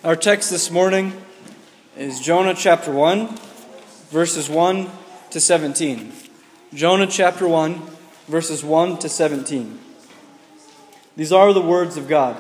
Our text this morning is Jonah chapter 1, verses 1 to 17. Jonah chapter 1, verses 1 to 17. These are the words of God.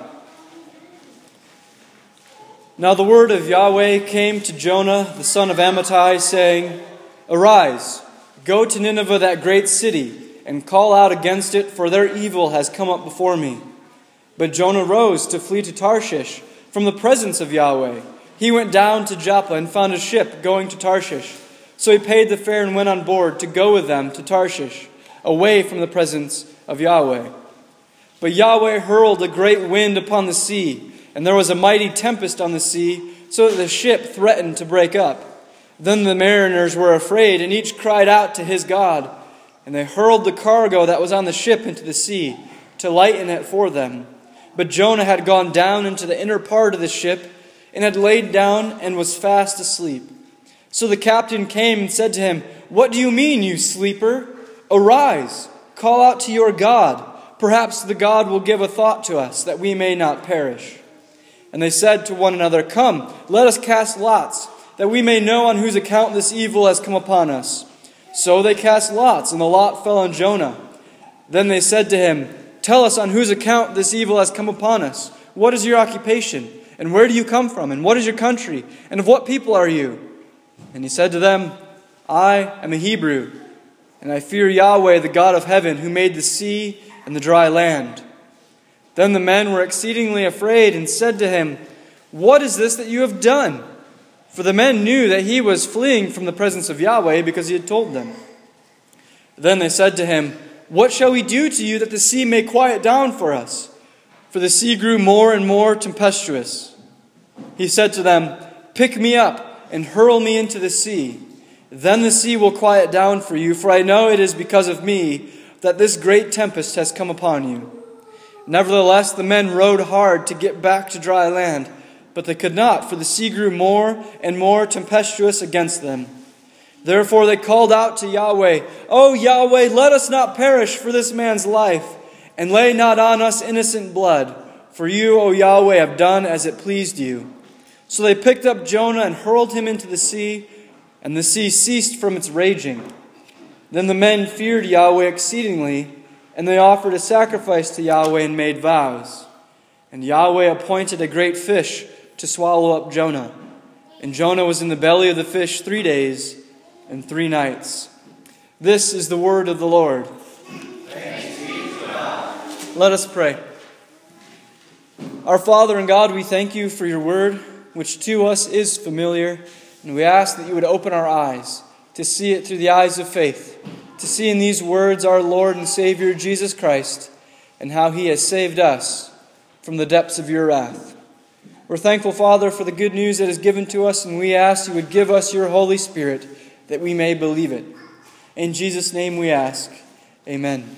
Now the word of Yahweh came to Jonah, the son of Amittai, saying, Arise, go to Nineveh, that great city, and call out against it, for their evil has come up before me. But Jonah rose to flee to Tarshish from the presence of Yahweh. He went down to Joppa and found a ship going to Tarshish. So he paid the fare and went on board to go with them to Tarshish, away from the presence of Yahweh. But Yahweh hurled a great wind upon the sea, and there was a mighty tempest on the sea, so that the ship threatened to break up. Then the mariners were afraid, and each cried out to his God. And they hurled the cargo that was on the ship into the sea, to lighten it for them. But Jonah had gone down into the inner part of the ship, and had laid down and was fast asleep. So the captain came and said to him, What do you mean, you sleeper? Arise, call out to your God. Perhaps the God will give a thought to us, that we may not perish. And they said to one another, Come, let us cast lots, that we may know on whose account this evil has come upon us. So they cast lots, and the lot fell on Jonah. Then they said to him, Tell us on whose account this evil has come upon us. What is your occupation? And where do you come from? And what is your country? And of what people are you? And he said to them, I am a Hebrew, and I fear Yahweh, the God of heaven, who made the sea and the dry land. Then the men were exceedingly afraid and said to him, What is this that you have done? For the men knew that he was fleeing from the presence of Yahweh, because he had told them. Then they said to him, What shall we do to you that the sea may quiet down for us? For the sea grew more and more tempestuous. He said to them, Pick me up and hurl me into the sea. Then the sea will quiet down for you, for I know it is because of me that this great tempest has come upon you. Nevertheless, the men rowed hard to get back to dry land, but they could not, for the sea grew more and more tempestuous against them. Therefore they called out to Yahweh, O Yahweh, let us not perish for this man's life, and lay not on us innocent blood. For you, O Yahweh, have done as it pleased you. So they picked up Jonah and hurled him into the sea, and the sea ceased from its raging. Then the men feared Yahweh exceedingly, and they offered a sacrifice to Yahweh and made vows. And Yahweh appointed a great fish to swallow up Jonah. And Jonah was in the belly of the fish 3 days and 3 nights. This is the word of the Lord. Thanks be to God. Let us pray. Our Father and God, we thank you for your word, which to us is familiar, and we ask that you would open our eyes to see it through the eyes of faith, to see in these words our Lord and Savior Jesus Christ, and how he has saved us from the depths of your wrath. We're thankful, Father, for the good news that is given to us, and we ask you would give us your Holy Spirit that we may believe it. In Jesus' name we ask, amen.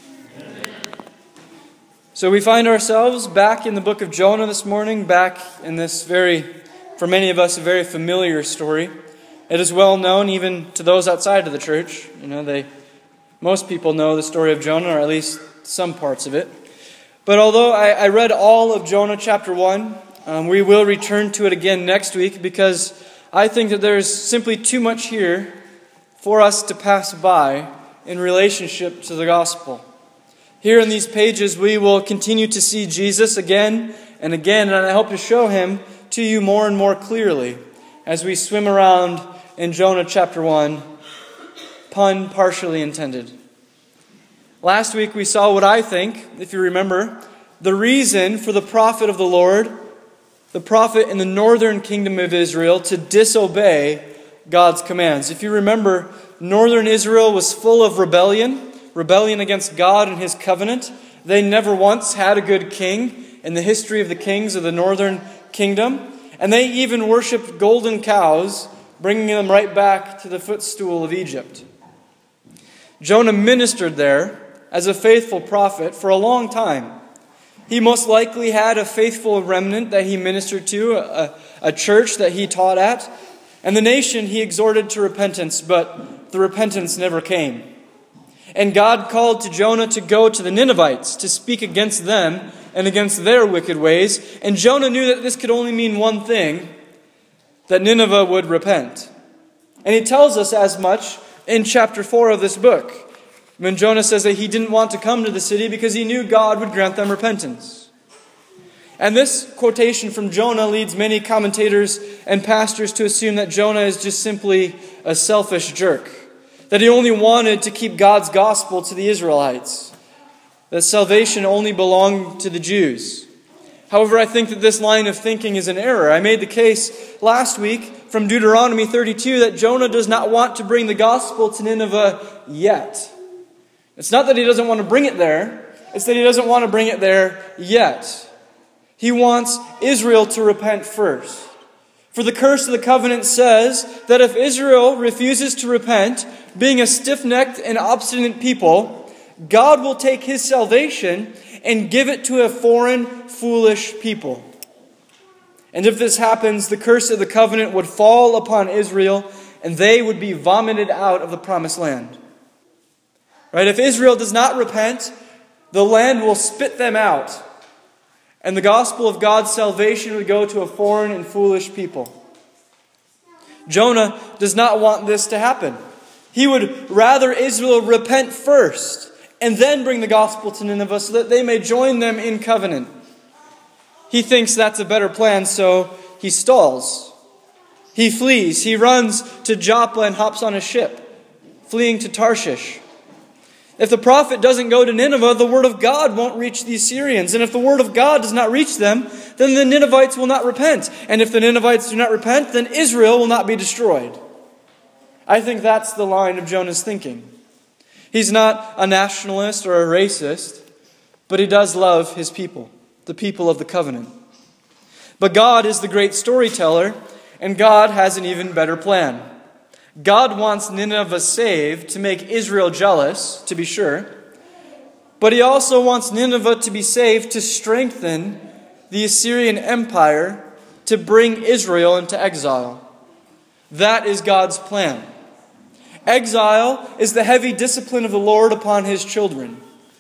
So we find ourselves back in the book of Jonah this morning, back in this for many of us, a very familiar story. It is well known even to those outside of the church. Most people know the story of Jonah, or at least some parts of it. But although I read all of Jonah chapter 1, we will return to it again next week, because I think that there's simply too much here for us to pass by in relationship to the gospel. Here in these pages, we will continue to see Jesus again and again, and I hope to show him to you more and more clearly as we swim around in Jonah chapter 1, pun partially intended. Last week we saw what I think, if you remember, the reason for the prophet of the Lord, the prophet in the northern kingdom of Israel, to disobey God's commands. If you remember, northern Israel was full of rebellion against God and his covenant. They never once had a good king in the history of the kings of the northern kingdom. And they even worshipped golden cows, bringing them right back to the footstool of Egypt. Jonah ministered there as a faithful prophet for a long time. He most likely had a faithful remnant that he ministered to, a church that he taught at, and the nation he exhorted to repentance, but the repentance never came. And God called to Jonah to go to the Ninevites to speak against them and against their wicked ways. And Jonah knew that this could only mean one thing, that Nineveh would repent. And he tells us as much in chapter 4 of this book, when Jonah says that he didn't want to come to the city because he knew God would grant them repentance. And this quotation from Jonah leads many commentators and pastors to assume that Jonah is just simply a selfish jerk, that he only wanted to keep God's gospel to the Israelites, that salvation only belonged to the Jews. However, I think that this line of thinking is an error. I made the case last week from Deuteronomy 32 that Jonah does not want to bring the gospel to Nineveh yet. It's not that he doesn't want to bring it there, it's that he doesn't want to bring it there yet. He wants Israel to repent first. For the curse of the covenant says that if Israel refuses to repent, being a stiff-necked and obstinate people, God will take his salvation and give it to a foreign, foolish people. And if this happens, the curse of the covenant would fall upon Israel, and they would be vomited out of the promised land. Right? If Israel does not repent, the land will spit them out, and the gospel of God's salvation would go to a foreign and foolish people. Jonah does not want this to happen. He would rather Israel repent first and then bring the gospel to Nineveh so that they may join them in covenant. He thinks that's a better plan, so he stalls. He flees. He runs to Joppa and hops on a ship, fleeing to Tarshish. If the prophet doesn't go to Nineveh, the word of God won't reach the Assyrians. And if the word of God does not reach them, then the Ninevites will not repent. And if the Ninevites do not repent, then Israel will not be destroyed. I think that's the line of Jonah's thinking. He's not a nationalist or a racist, but he does love his people, the people of the covenant. But God is the great storyteller, and God has an even better plan. God wants Nineveh saved to make Israel jealous, to be sure. But he also wants Nineveh to be saved to strengthen the Assyrian Empire, to bring Israel into exile. That is God's plan. Exile is the heavy discipline of the Lord upon his children.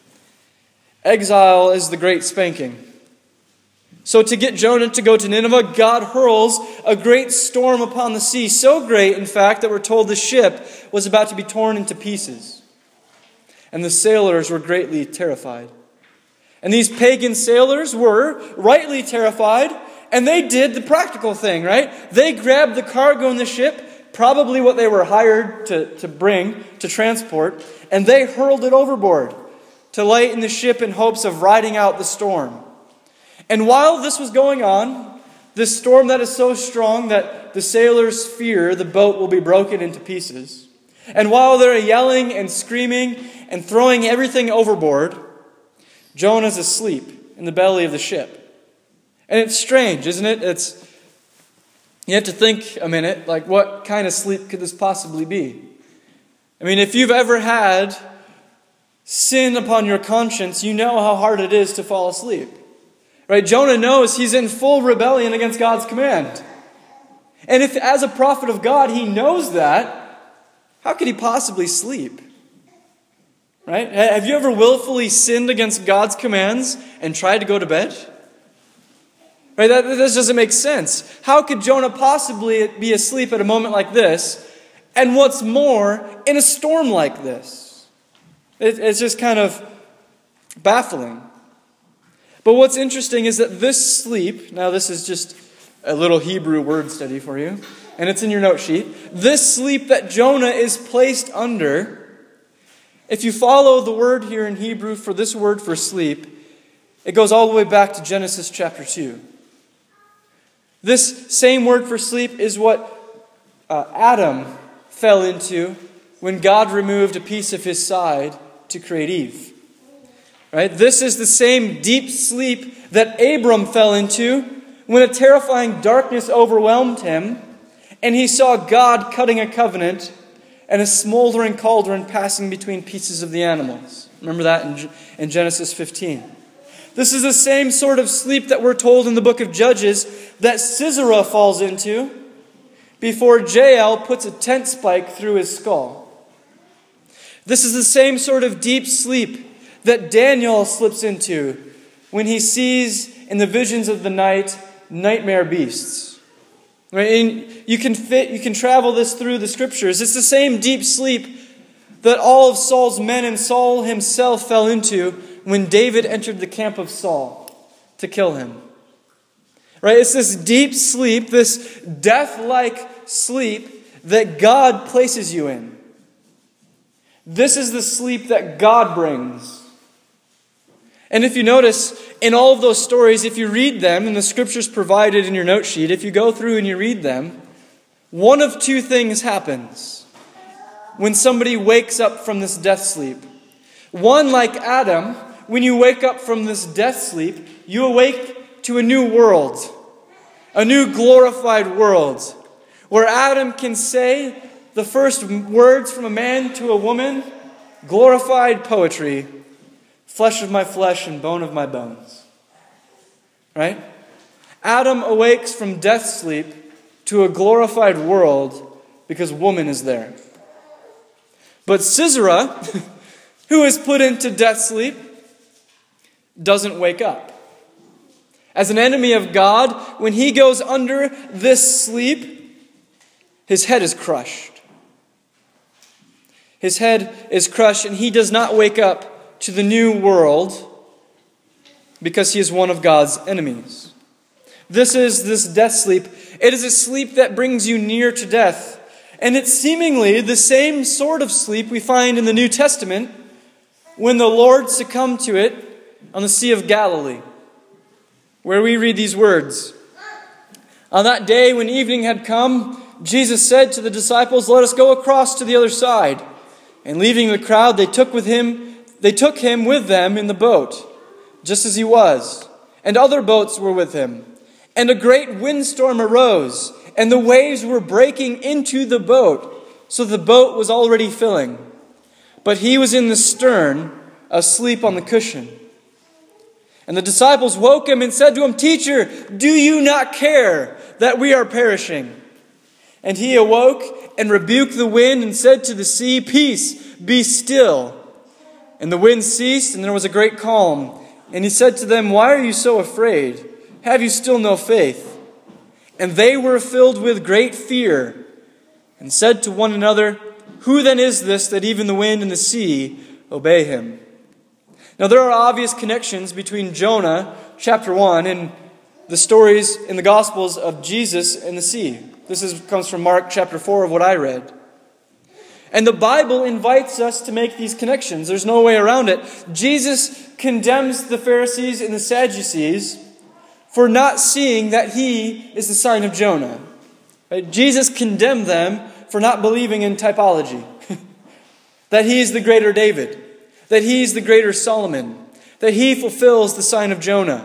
Exile is the great spanking. So to get Jonah to go to Nineveh, God hurls a great storm upon the sea. So great, in fact, that we're told the ship was about to be torn into pieces. And the sailors were greatly terrified. And these pagan sailors were rightly terrified, and they did the practical thing, right? They grabbed the cargo in the ship, probably what they were hired to bring, to transport, and they hurled it overboard to lighten the ship in hopes of riding out the storm. And while this was going on, this storm that is so strong that the sailors fear the boat will be broken into pieces, and while they're yelling and screaming and throwing everything overboard, Jonah's asleep in the belly of the ship. And it's strange, isn't it? You have to think a minute, like, what kind of sleep could this possibly be? I mean, if you've ever had sin upon your conscience, you know how hard it is to fall asleep. Right? Jonah knows he's in full rebellion against God's command. And if as a prophet of God he knows that, how could he possibly sleep? Right? Have you ever willfully sinned against God's commands and tried to go to bed? Right? This doesn't make sense. How could Jonah possibly be asleep at a moment like this? And what's more, in a storm like this? It's just kind of baffling. But what's interesting is that this sleep, now this is just a little Hebrew word study for you, and it's in your note sheet. This sleep that Jonah is placed under, if you follow the word here in Hebrew for this word for sleep, it goes all the way back to Genesis chapter 2. This same word for sleep is what Adam fell into when God removed a piece of his side to create Eve. Right? This is the same deep sleep that Abram fell into when a terrifying darkness overwhelmed him and he saw God cutting a covenant and a smoldering cauldron passing between pieces of the animals. Remember that in Genesis 15. This is the same sort of sleep that we're told in the book of Judges that Sisera falls into before Jael puts a tent spike through his skull. This is the same sort of deep sleep that Daniel slips into when he sees in the visions of the night nightmare beasts. Right? And you can travel this through the scriptures. It's the same deep sleep that all of Saul's men and Saul himself fell into when David entered the camp of Saul to kill him. Right? It's this deep sleep, this death-like sleep that God places you in. This is the sleep that God brings. And if you notice, in all of those stories, if you read them, and the scriptures provided in your note sheet, if you go through and you read them, one of two things happens when somebody wakes up from this death sleep. One, like Adam, when you wake up from this death sleep, you awake to a new world, a new glorified world, where Adam can say the first words from a man to a woman, glorified poetry, flesh of my flesh and bone of my bones. Right? Adam awakes from death sleep to a glorified world because woman is there. But Sisera, who is put into death sleep, doesn't wake up. As an enemy of God, when he goes under this sleep, his head is crushed. His head is crushed, and he does not wake up to the new world because he is one of God's enemies. This is this death sleep. It is a sleep that brings you near to death. And it's seemingly the same sort of sleep we find in the New Testament when the Lord succumbed to it on the Sea of Galilee, where we read these words. On that day when evening had come, Jesus said to the disciples, "Let us go across to the other side." And leaving the crowd, they took him with them in the boat, just as he was. And other boats were with him. And a great windstorm arose, and the waves were breaking into the boat, so the boat was already filling. But he was in the stern, asleep on the cushion. And the disciples woke him and said to him, "Teacher, do you not care that we are perishing?" And he awoke and rebuked the wind and said to the sea, "Peace, be still." And the wind ceased, and there was a great calm. And he said to them, "Why are you so afraid? Have you still no faith?" And they were filled with great fear, and said to one another, "Who then is this that even the wind and the sea obey him?" Now there are obvious connections between Jonah, chapter 1, and the stories in the Gospels of Jesus and the sea. This comes from Mark chapter 4 of what I read. And the Bible invites us to make these connections. There's no way around it. Jesus condemns the Pharisees and the Sadducees for not seeing that he is the sign of Jonah. Right? Jesus condemned them for not believing in typology. That he is the greater David. That he is the greater Solomon. That he fulfills the sign of Jonah.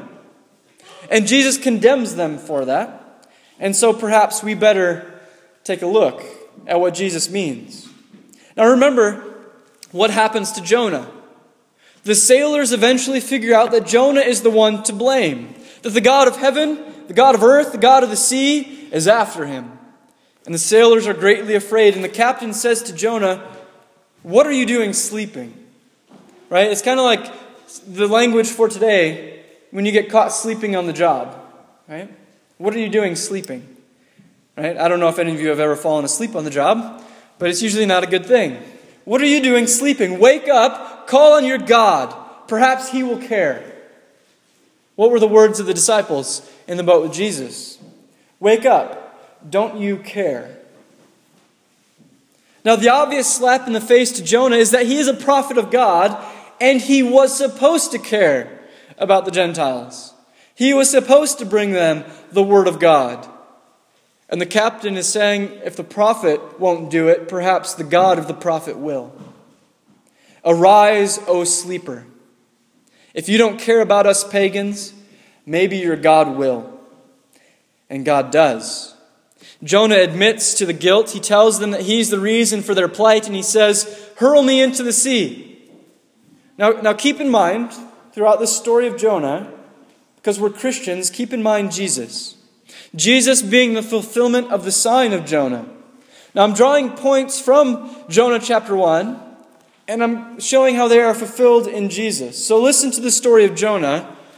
And Jesus condemns them for that. And so perhaps we better take a look at what Jesus means. Now remember what happens to Jonah. The sailors eventually figure out that Jonah is the one to blame. That the God of heaven, the God of earth, the God of the sea is after him. And the sailors are greatly afraid. And the captain says to Jonah, "What are you doing sleeping?" Right? It's kind of like the language for today when you get caught sleeping on the job. Right? What are you doing sleeping? Right? I don't know if any of you have ever fallen asleep on the job, but it's usually not a good thing. What are you doing sleeping? Wake up, call on your God. Perhaps he will care. What were the words of the disciples in the boat with Jesus? Wake up, don't you care? Now the obvious slap in the face to Jonah is that he is a prophet of God, and he was supposed to care about the Gentiles. He was supposed to bring them the word of God. And the captain is saying, if the prophet won't do it, perhaps the God of the prophet will. Arise, O sleeper. If you don't care about us pagans, maybe your God will. And God does. Jonah admits to the guilt. He tells them that he's the reason for their plight, and he says, "Hurl me into the sea." Now keep in mind, throughout the story of Jonah, because we're Christians, keep in mind Jesus. Jesus being the fulfillment of the sign of Jonah. Now I'm drawing points from Jonah chapter 1, and I'm showing how they are fulfilled in Jesus. So listen to the story of Jonah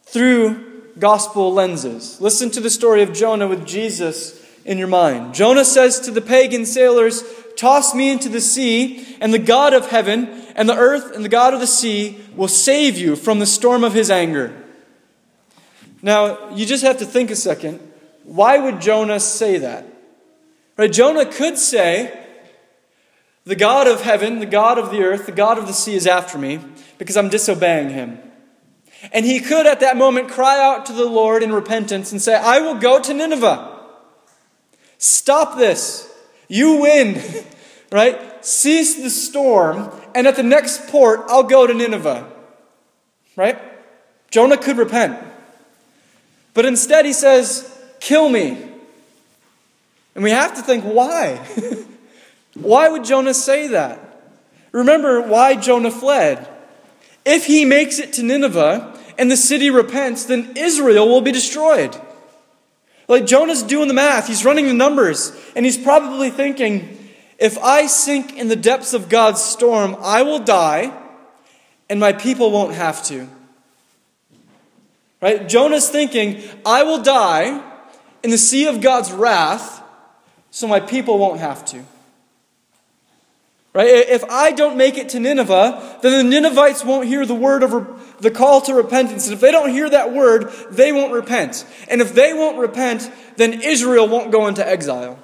through gospel lenses. Listen to the story of Jonah with Jesus in your mind. Jonah says to the pagan sailors, "Toss me into the sea, and the God of heaven and the earth and the God of the sea will save you from the storm of his anger." Now, you just have to think a second. Why would Jonah say that? Right? Jonah could say, "The God of heaven, the God of the earth, the God of the sea is after me because I'm disobeying him." And he could at that moment cry out to the Lord in repentance and say, "I will go to Nineveh. Stop this. You win." Right? "Cease the storm, and at the next port, I'll go to Nineveh." Right? Jonah could repent. But instead he says, "Kill me." And we have to think, why? Why would Jonah say that? Remember why Jonah fled. If he makes it to Nineveh and the city repents, then Israel will be destroyed. Like, Jonah's doing the math. He's running the numbers. And he's probably thinking, if I sink in the depths of God's storm, I will die and my people won't have to. Right? Jonah's thinking, I will die in the sea of God's wrath so my people won't have to. Right? If I don't make it to Nineveh, then the Ninevites won't hear the word of the call to repentance. And if they don't hear that word, they won't repent. And if they won't repent, then Israel won't go into exile.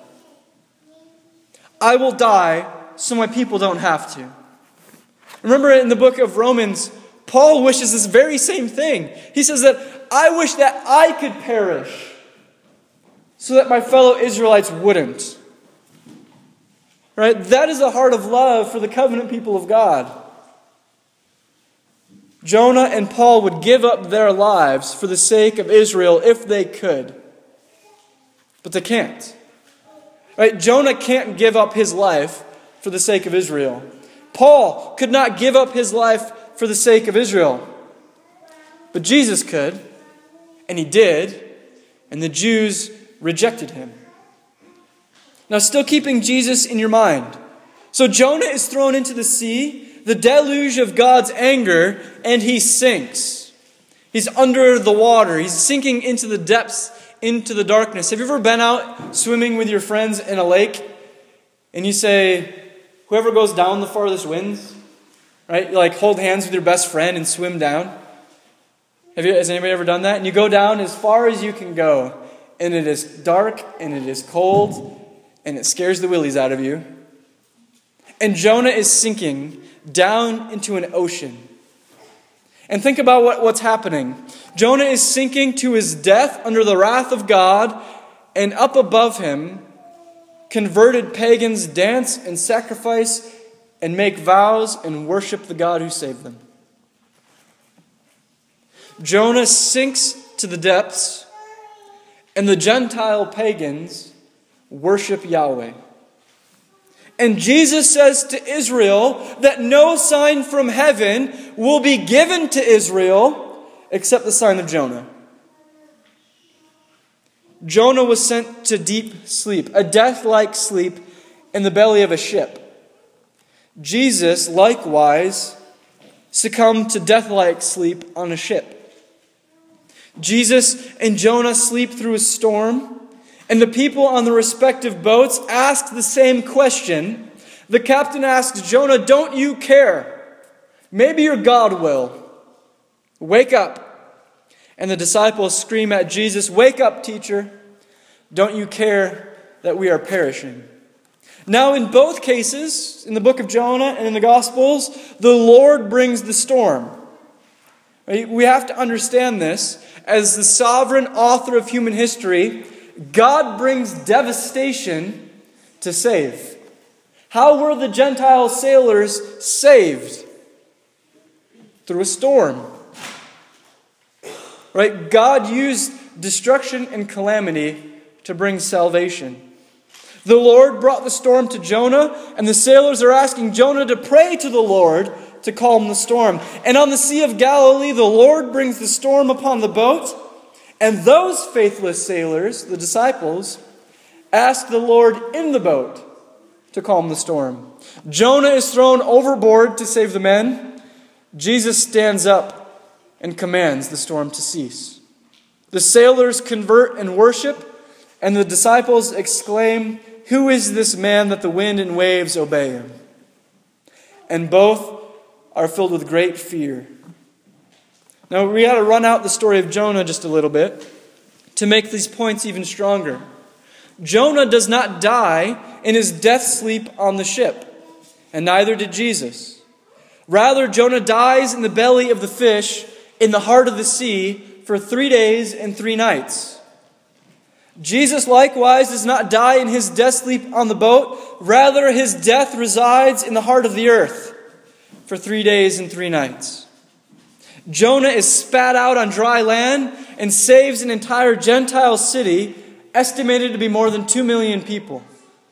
I will die so my people don't have to. Remember in the book of Romans, Paul wishes this very same thing. He says that I wish that I could perish so that my fellow Israelites wouldn't. Right? That is a heart of love for the covenant people of God. Jonah and Paul would give up their lives for the sake of Israel if they could. But they can't. Right? Jonah can't give up his life for the sake of Israel. Paul could not give up his life for the sake of Israel. But Jesus could, and he did, and the Jews rejected him. Now, still keeping Jesus in your mind. So Jonah is thrown into the sea, the deluge of God's anger, and he sinks. He's under the water. He's sinking into the depths, into the darkness. Have you ever been out swimming with your friends in a lake, and you say, whoever goes down the farthest wins? Right? You like hold hands with your best friend and swim down. Has anybody ever done that? And you go down as far as you can go, and it is dark, and it is cold, and it scares the willies out of you. And Jonah is sinking down into an ocean. And think about what's happening. Jonah is sinking to his death under the wrath of God, and up above him, converted pagans dance and sacrifice and make vows and worship the God who saved them. Jonah sinks to the depths, and the Gentile pagans worship Yahweh. And Jesus says to Israel that no sign from heaven will be given to Israel except the sign of Jonah. Jonah was sent to deep sleep, a death-like sleep in the belly of a ship. Jesus, likewise, succumbed to death-like sleep on a ship. Jesus and Jonah sleep through a storm, and the people on the respective boats ask the same question. The captain asks Jonah, "Don't you care? Maybe your God will. Wake up." And the disciples scream at Jesus, "Wake up, teacher. Don't you care that we are perishing?" Now, in both cases, in the book of Jonah and in the Gospels, the Lord brings the storm. We have to understand this. As the sovereign author of human history, God brings devastation to save. How were the Gentile sailors saved? Through a storm. Right? God used destruction and calamity to bring salvation. The Lord brought the storm to Jonah, and the sailors are asking Jonah to pray to the Lord to calm the storm. And on the Sea of Galilee, the Lord brings the storm upon the boat, and those faithless sailors, the disciples, ask the Lord in the boat to calm the storm. Jonah is thrown overboard to save the men. Jesus stands up and commands the storm to cease. The sailors convert and worship, and the disciples exclaim, "Who is this man that the wind and waves obey him?" And both are filled with great fear. Now we got to run out the story of Jonah just a little bit to make these points even stronger. Jonah does not die in his death sleep on the ship, and neither did Jesus. Rather, Jonah dies in the belly of the fish in the heart of the sea for 3 days and 3 nights. Jesus likewise does not die in his death sleep on the boat. Rather, his death resides in the heart of the earth for 3 days and 3 nights. Jonah is spat out on dry land and saves an entire Gentile city, estimated to be more than 2 million people.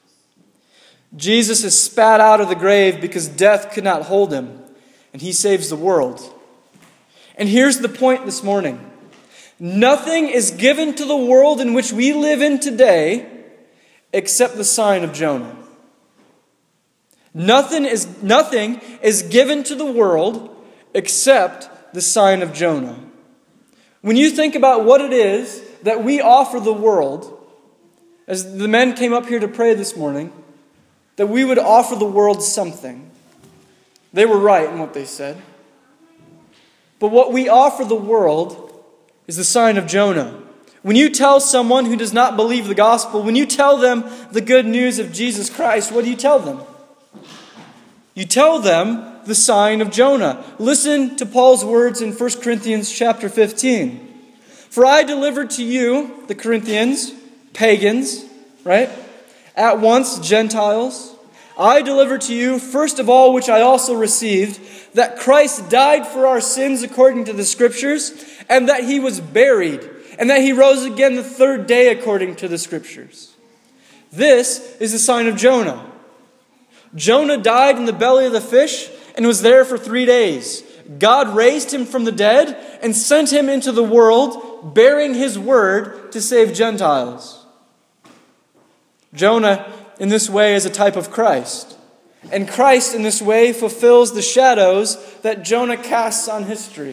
Jesus is spat out of the grave because death could not hold him, and he saves the world. And here's the point this morning. Nothing is given to the world in which we live in today except the sign of Jonah. Nothing is given to the world except the sign of Jonah. When you think about what it is that we offer the world, as the men came up here to pray this morning, that we would offer the world something. They were right in what they said. But what we offer the world is the sign of Jonah. When you tell someone who does not believe the gospel, when you tell them the good news of Jesus Christ, what do you tell them? You tell them the sign of Jonah. Listen to Paul's words in 1 Corinthians chapter 15. For I delivered to you, the Corinthians, pagans, right? At once Gentiles. I delivered to you, first of all, which I also received, that Christ died for our sins according to the Scriptures, and that he was buried, and that he rose again the 3rd day according to the Scriptures. This is the sign of Jonah. Jonah died in the belly of the fish and was there for 3 days. God raised him from the dead and sent him into the world, bearing his word to save Gentiles. Jonah, in this way, is a type of Christ. And Christ, in this way, fulfills the shadows that Jonah casts on history.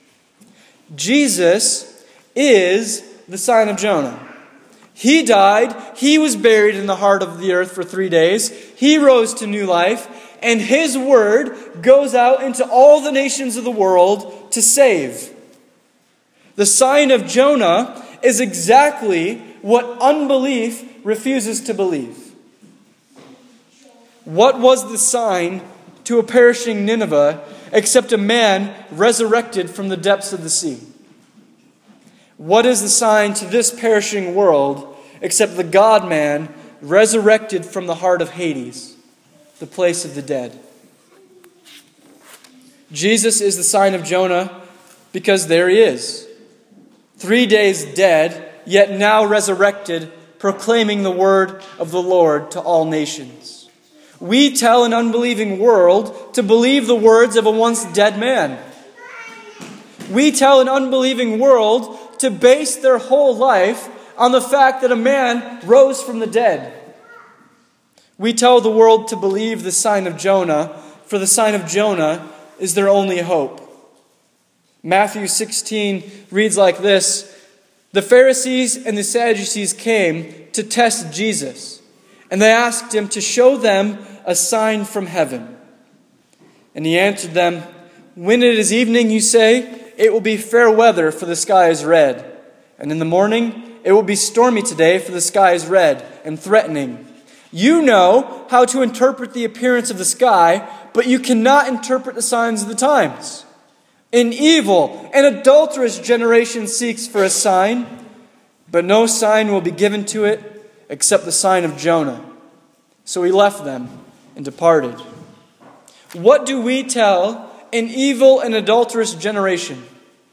Jesus is the sign of Jonah. He died, he was buried in the heart of the earth for 3 days, he rose to new life, and his word goes out into all the nations of the world to save. The sign of Jonah is exactly what unbelief refuses to believe. What was the sign to a perishing Nineveh except a man resurrected from the depths of the sea? What is the sign to this perishing world except the God-man resurrected from the heart of Hades, the place of the dead? Jesus is the sign of Jonah because there he is, 3 days dead, yet now resurrected, proclaiming the word of the Lord to all nations. We tell an unbelieving world to believe the words of a once dead man. We tell an unbelieving world to base their whole life on the fact that a man rose from the dead. We tell the world to believe the sign of Jonah, for the sign of Jonah is their only hope. Matthew 16 reads like this: The Pharisees and the Sadducees came to test Jesus, and they asked him to show them a sign from heaven. And he answered them, When it is evening, you say, it will be fair weather, for the sky is red. And in the morning, it will be stormy today, for the sky is red and threatening. You know how to interpret the appearance of the sky, but you cannot interpret the signs of the times. An evil and adulterous generation seeks for a sign, but no sign will be given to it except the sign of Jonah. So he left them and departed. What do we tell an evil and adulterous generation?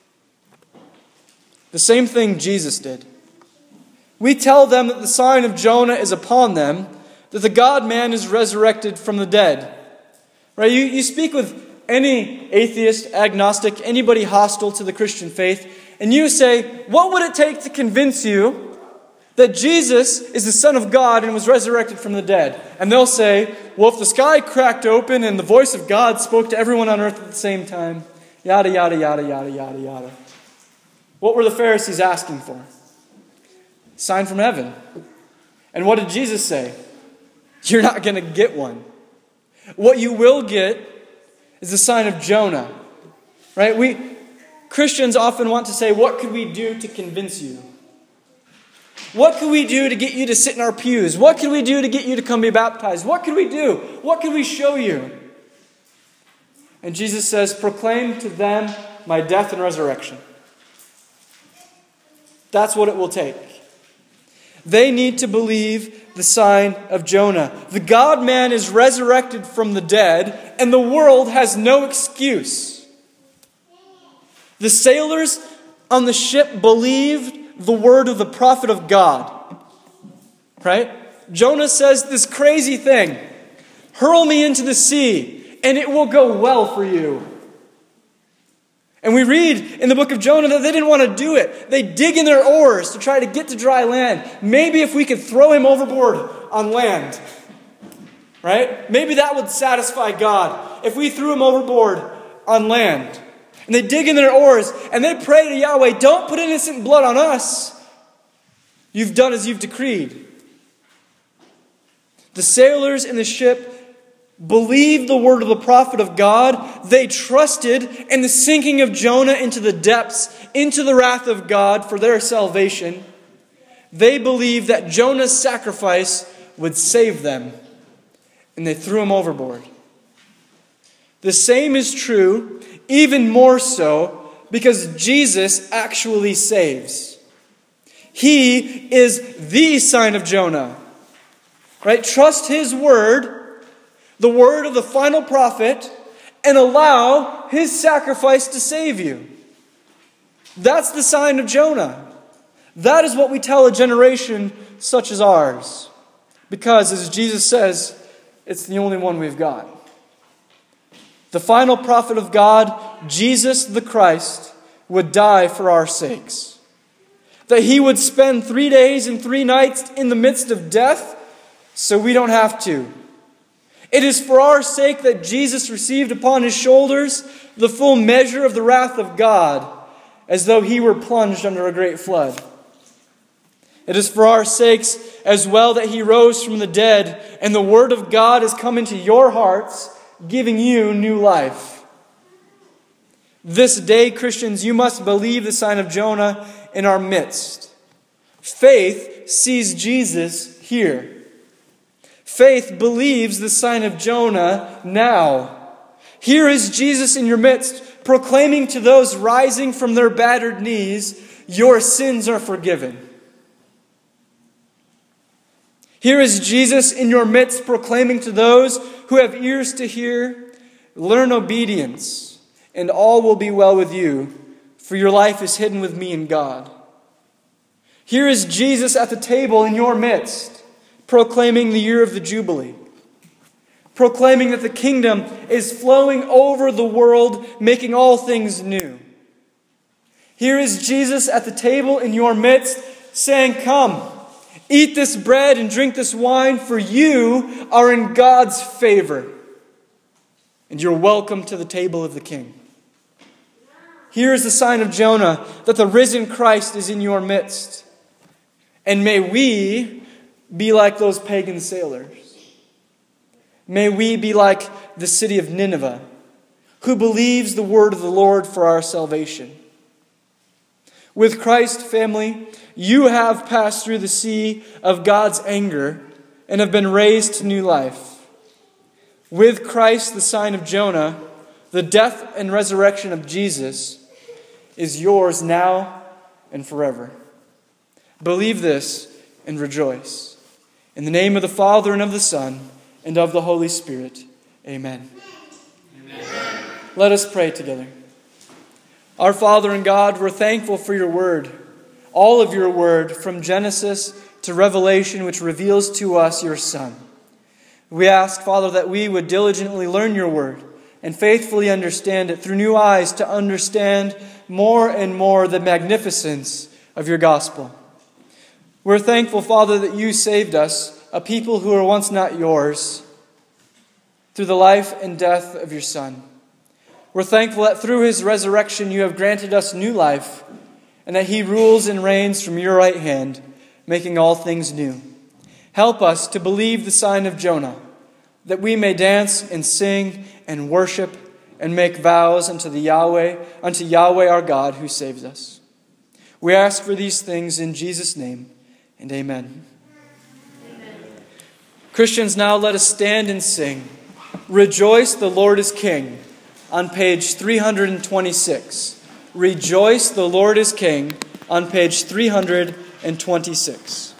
The same thing Jesus did. We tell them that the sign of Jonah is upon them, that the God-man is resurrected from the dead. Right? You speak with any atheist, agnostic, anybody hostile to the Christian faith, and you say, what would it take to convince you that Jesus is the Son of God and was resurrected from the dead? And they'll say, well, if the sky cracked open and the voice of God spoke to everyone on earth at the same time, Yada, yada, yada, yada, yada, yada. What were the Pharisees asking for? Sign from heaven. And what did Jesus say? You're not going to get one. What you will get is the sign of Jonah. Right? Christians often want to say, what could we do to convince you? What could we do to get you to sit in our pews? What could we do to get you to come be baptized? What could we do? What could we show you? And Jesus says, proclaim to them my death and resurrection. That's what it will take. They need to believe the sign of Jonah. The God-man is resurrected from the dead, and the world has no excuse. The sailors on the ship believed the word of the prophet of God. Right? Jonah says this crazy thing. Hurl me into the sea, and it will go well for you. And we read in the book of Jonah that they didn't want to do it. They dig in their oars to try to get to dry land. Maybe if we could throw him overboard on land. Right? Maybe that would satisfy God. If we threw him overboard on land. And they dig in their oars and they pray to Yahweh, don't put innocent blood on us. You've done as you've decreed. The sailors in the ship believed the word of the prophet of God. They trusted in the sinking of Jonah into the depths, into the wrath of God for their salvation. They believed that Jonah's sacrifice would save them. And they threw him overboard. The same is true, even more so, because Jesus actually saves. He is the sign of Jonah. Right? Trust his word, the word of the final prophet, and allow his sacrifice to save you. That's the sign of Jonah. That is what we tell a generation such as ours. Because, as Jesus says, it's the only one we've got. The final prophet of God, Jesus the Christ, would die for our sakes. That he would spend 3 days and 3 nights in the midst of death, so we don't have to. It is for our sake that Jesus received upon his shoulders the full measure of the wrath of God, as though he were plunged under a great flood. It is for our sakes as well that he rose from the dead, and the word of God has come into your hearts, giving you new life. This day, Christians, you must believe the sign of Jonah in our midst. Faith sees Jesus here. Faith believes the sign of Jonah now. Here is Jesus in your midst, proclaiming to those rising from their battered knees, your sins are forgiven. Here is Jesus in your midst, proclaiming to those who have ears to hear, learn obedience, and all will be well with you, for your life is hidden with me in God. Here is Jesus at the table in your midst, proclaiming the year of the Jubilee, proclaiming that the kingdom is flowing over the world, making all things new. Here is Jesus at the table in your midst, saying, come, eat this bread and drink this wine, for you are in God's favor, and you're welcome to the table of the King. Here is the sign of Jonah, that the risen Christ is in your midst. And may we be like those pagan sailors. May we be like the city of Nineveh, who believes the word of the Lord for our salvation. With Christ, family, you have passed through the sea of God's anger and have been raised to new life. With Christ, the sign of Jonah, the death and resurrection of Jesus is yours now and forever. Believe this and rejoice. In the name of the Father and of the Son and of the Holy Spirit. Amen. Amen. Let us pray together. Our Father and God, we're thankful for your word, all of your word, from Genesis to Revelation, which reveals to us your Son. We ask, Father, that we would diligently learn your word and faithfully understand it through new eyes to understand more and more the magnificence of your gospel. We're thankful, Father, that you saved us, a people who were once not yours, through the life and death of your Son. We're thankful that through his resurrection you have granted us new life, and that he rules and reigns from your right hand, making all things new. Help us to believe the sign of Jonah, that we may dance and sing and worship and make vows unto Yahweh our God who saves us. We ask for these things in Jesus' name, and amen. Christians, now let us stand and sing, "Rejoice, the Lord is King," on page 326. "Rejoice, the Lord is King," on page 326.